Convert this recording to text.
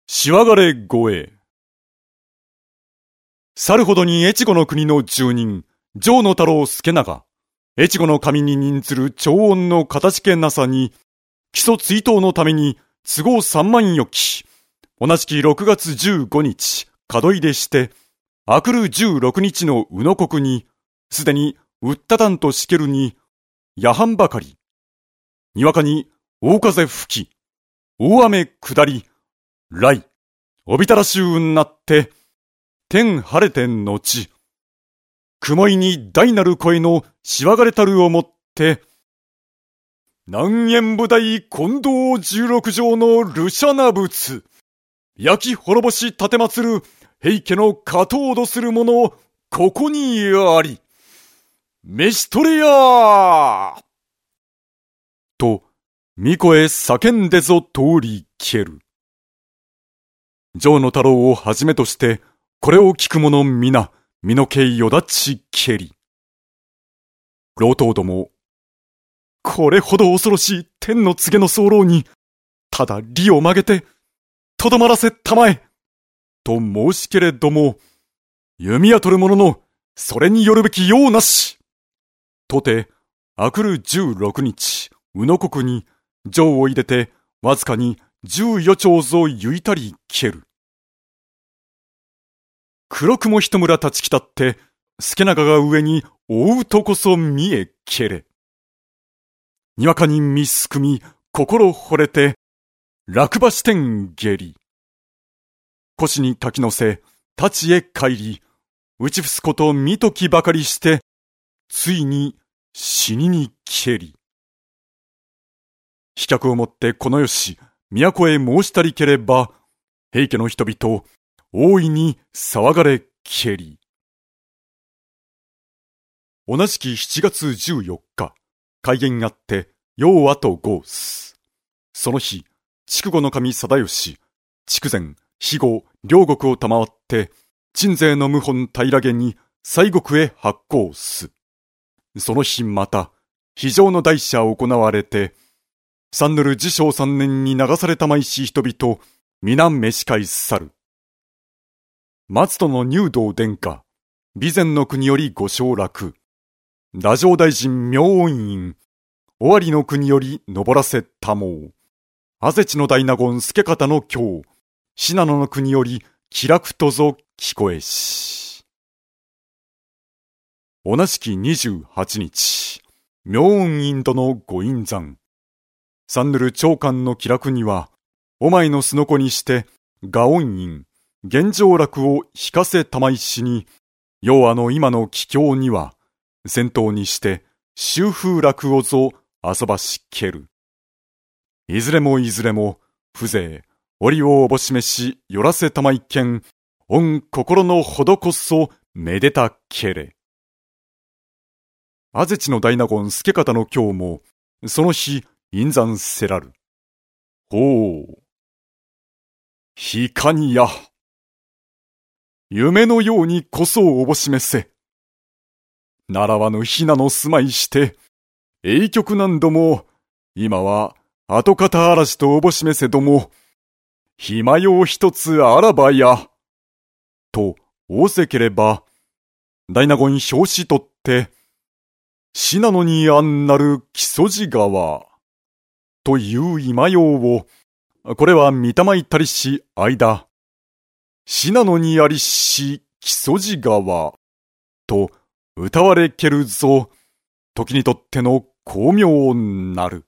しわがれ護衛。去るほどに越後の国の住人、城之太郎助長、越後の神に任ずる長恩のかたじけなさに、基礎追悼のために都合3万余期、同じき6月15日、門入れして、明くる16日の宇野国に、すでにうったたんとしけるに、夜半ばかり、にわかに大風吹き、大雨下り、雷、おびたらしゅうなって、天晴れて後、雲いに大なる声のしわがれたるをもって、南縁部大近藤16条のルシャナ仏、焼き滅ぼし立てまつる平家の下頭度する者、ここにあり、召し取れやと、巫女へ叫んでぞ通り消える。城之太郎をはじめとして、これを聞く者皆、身の毛よだちけり。老頭ども、これほど恐ろしい天の告げの候に、ただ利を曲げて、とどまらせたまえ、と申しけれども、弓矢取る者の、それによるべきようなし。とて、明くる16日、宇野国に、城を入れて、わずかに14丁ぞゆいたり消える。黒雲一村立ちきたって、助長が上に追うとこそ見えけれ。にわかに見すくみ、心惚れて、落馬してん下り。腰に滝のせ、立ちへ帰り、打ち伏すこと見ときばかりして、ついに死ににけり。飛脚をもってこのよし、都へ申したりければ、平家の人々、大いに騒がれけり。同じき7月14日、開元あって、陽和と号す。その日、筑後の神貞義、筑前、肥後、両国を賜って、鎮西の謀反平家に西国へ発行す。その日また、非常の大社行われて、三ぬる治承3年に流されたまいし人々、皆召し返さる。松戸の入道殿下、備前の国よりご承諾。太政大臣明恩院、尾張の国より登らせたもう。あぜちの大納言助方の京、信濃の国より気楽とぞ聞こえし。同じき28日、明恩院殿ご院山。三ぬる長官の気楽には、お前のすのこにして、雅恩院、現状楽を引かせたまいしに、要今の帰郷には、先頭にして、秋風楽をぞ遊ばしける。いずれも、風情、折をおぼしめし、よらせたまいけん、御心のほどこそ、めでたけれ。あぜちの大納言助方の京も、その日、院山せらる。ほう。ひかにや。夢のようにこそおぼしめせ。習わぬひなの住まいして、永局何度も、今は跡形嵐とおぼしめせども、暇用一つあらばや。と仰せければ、大納言表紙取って、信濃にあんなる木曽路川、という今用を、これは見たまいたりし間、信濃にありし木曽路川、と歌われけるぞ、時にとっての巧妙なる。